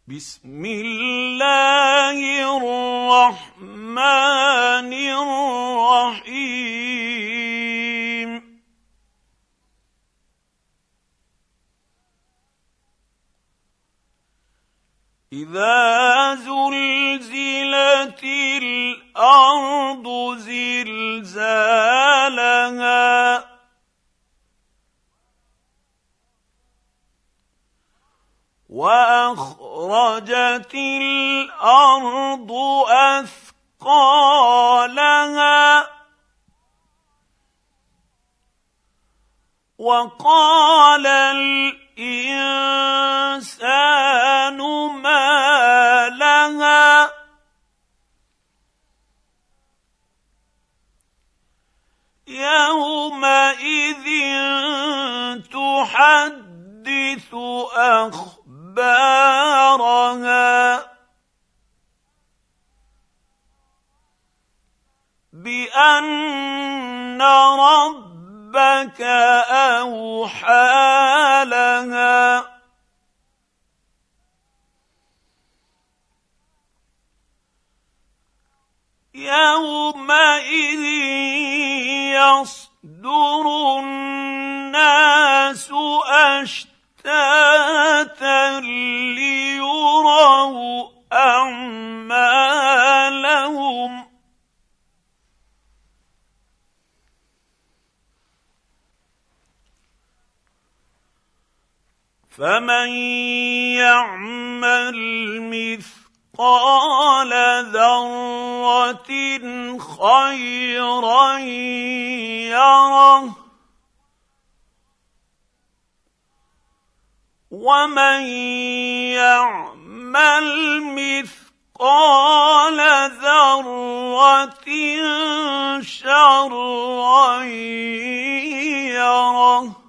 بسم الله الرحمن الرحيم إذا زلزلت الأرض زلزالها وأخرجت الأرض أثقالها وقال الإنسان ما لها يومئذ تحدث أخبارها بأن ربك أوحى لها يومئذ يصدر الناس أشتاتا ليروا أعمالهم فمن يعمل مثقال ذرة خيرا يره ومن يعمل مثقال ذرة شرا يره